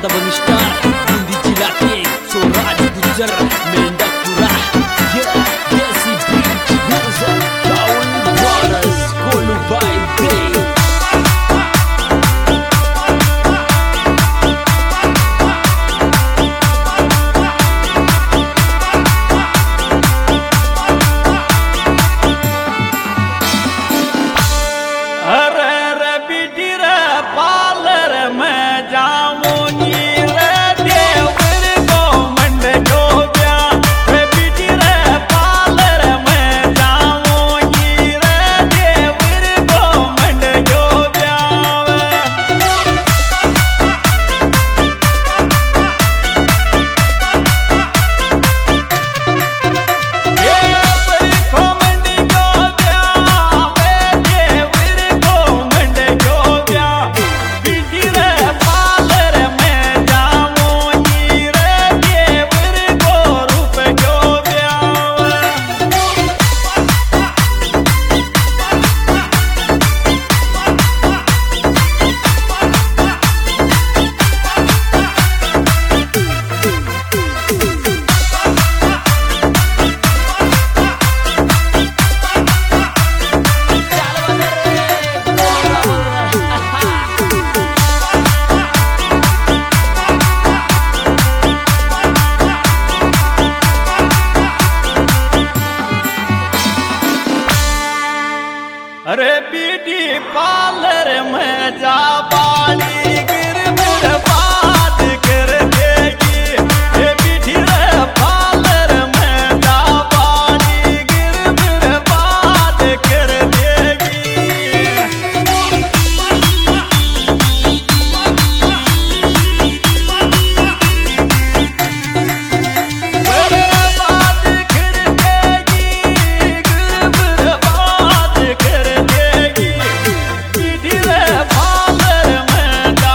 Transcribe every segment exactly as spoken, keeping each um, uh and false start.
Jakarta Bangistar, Bindi Cilake, Sora di Gujar, Mendak Curah, yeah, Desi Beach, Buza, Kawan Brothers, Kolu by Day. अरे beauty parlour में जा बाली गिर बर्बाद कर देगी। ये ब्यूटी पार्लर में जा बाली गिर बर्बाद कर देगी। बर्बाद कर देगी, गिर बर्बाद कर देगी। पार्लर में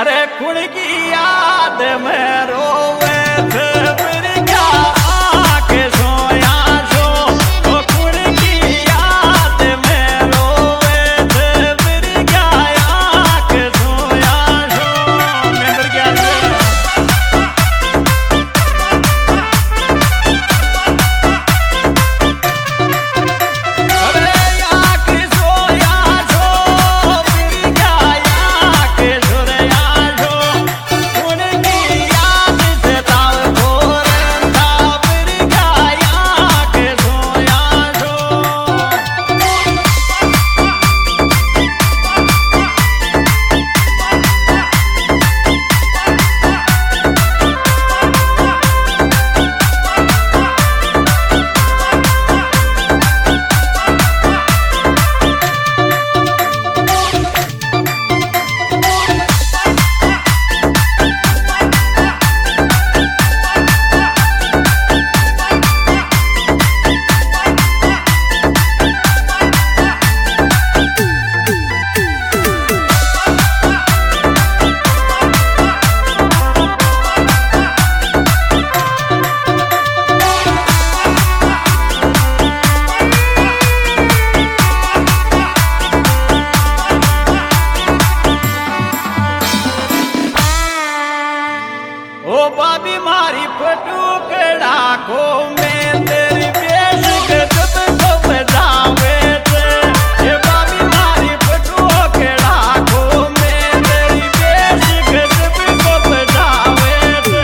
अरे कुण की याद में रोवे थे फिर क्या आके सोया सो। ओ कुण की याद में रोवे थे फिर क्या आके सोया सो। मेंबर क्या अरे आके सोया सो फिर क्या आके सोया सो। कुण की याद से ताव भोरन था फिर क्या आके सोया सो। ओ बाबी मारी पटुकड़ा को मैं तेरी पेश गजब को बजावे थे। ये बाबी मारी पटुकड़ा को मैं तेरी पेश गजब को बजावे थे।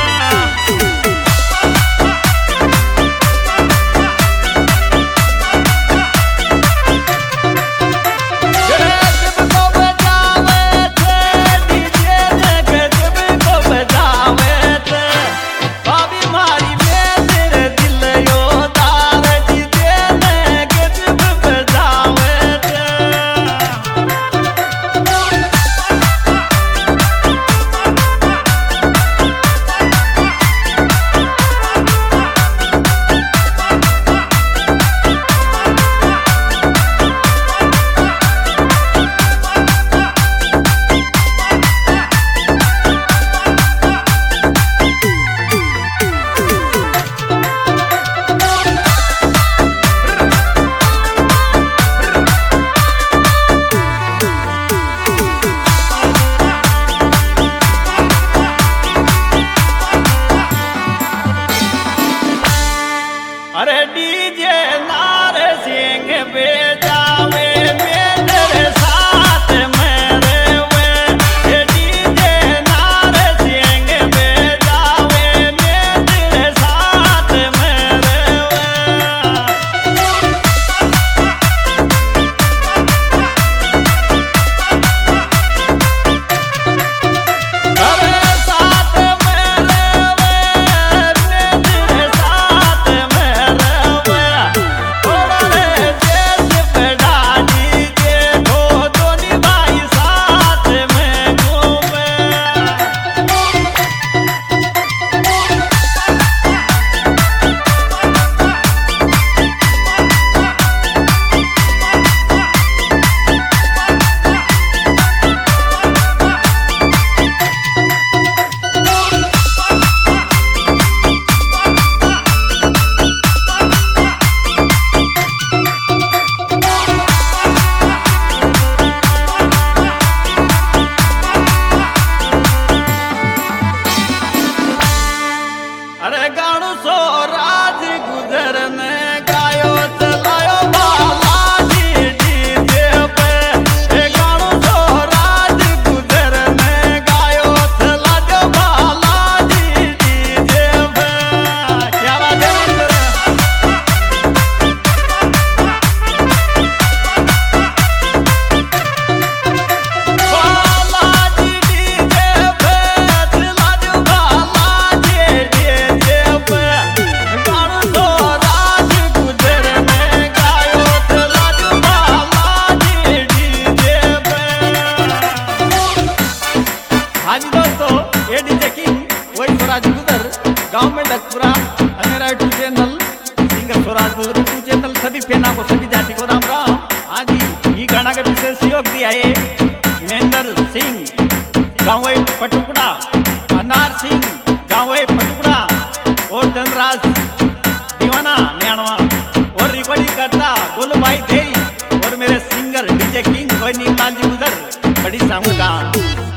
गजब को बजावे थे डीजे ने गजब को बजावे थे। बाबी मारी में तेरे दिल यो दार डीजे ने गजब बजावे थे। अरे डीजे नार सिंह बेजावे मेरे साथ मेरे वे। ये डीजे नार सिंह बेजावे मेरे साथ मेरे वे। अरे साथ मेरे वे मेरे साथ मेरे वे। ओरे देश पे डाली देखो दोनी भाई साथ में घूमे। अरे गाणु सो राज गुजर ने गायो चलायो बालाजी डीजे पे। ये गाणु सो राज गुजर ने गायो चलायो बालाजी डीजे पे। क्या बात है मित्र? बालाजी डीजे पे चलायो बालाजी डीजे पे। गाणु सो राज गुजर ने गायो चलायो बालाजी डीजे पे। हाँ जी दोस्तों, ये डीजे किंग वही स्वराज गुजर गांव में लखपुरा मेरा यूट्यूब चैनल सिंगर स्वराज गुजर यूट्यूब चैनल सभी फैना को सभी जाति को राम राम। आज ही ये गाना का विशेष सहयोग दिया है महेंद्र सिंह गाँव है पटुकड़ा, अनार सिंह गाँव है पटुकड़ा और धनराज दीवाना न्याणवा और रिकॉर्डिंग करता गोलू भाई देई और मेरे सिंगर डीजे किंग कोई नीलाल जी उधर बड़ी सामू का